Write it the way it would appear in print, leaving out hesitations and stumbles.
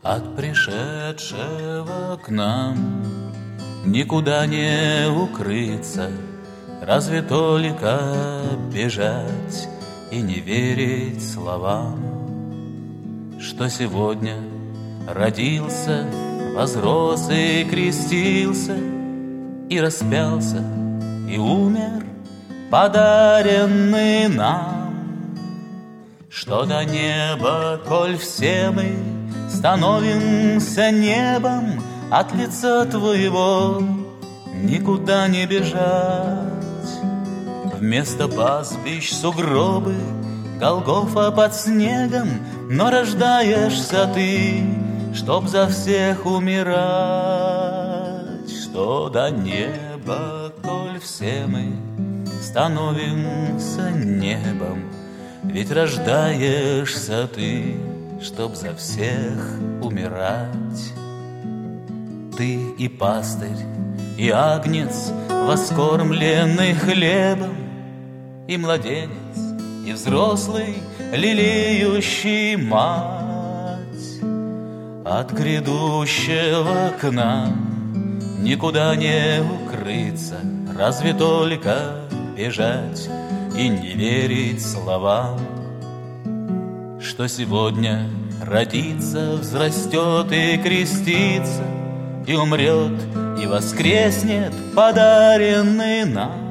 От пришедшего к нам никуда не укрыться, разве только бежать и не верить словам, что сегодня родился, возрос и крестился, и распялся, и умер, подаренный нам. Что до неба, коль все мы становимся небом, от лица твоего никуда не бежать. Вместо пастбищ сугробы, Голгофа под снегом, но рождаешься ты, чтоб за всех умирать. Что до неба, коль все мы становимся небом, ведь рождаешься ты, чтоб за всех умирать. Ты и пастырь, и агнец, воскормленный хлебом, и младенец, и взрослый, лелеющий мать. От грядущего к нам никуда не укрыться, разве только бежать и не верить словам, что сегодня родится, взрастет и крестится, и умрет, и воскреснет, подаренный нам.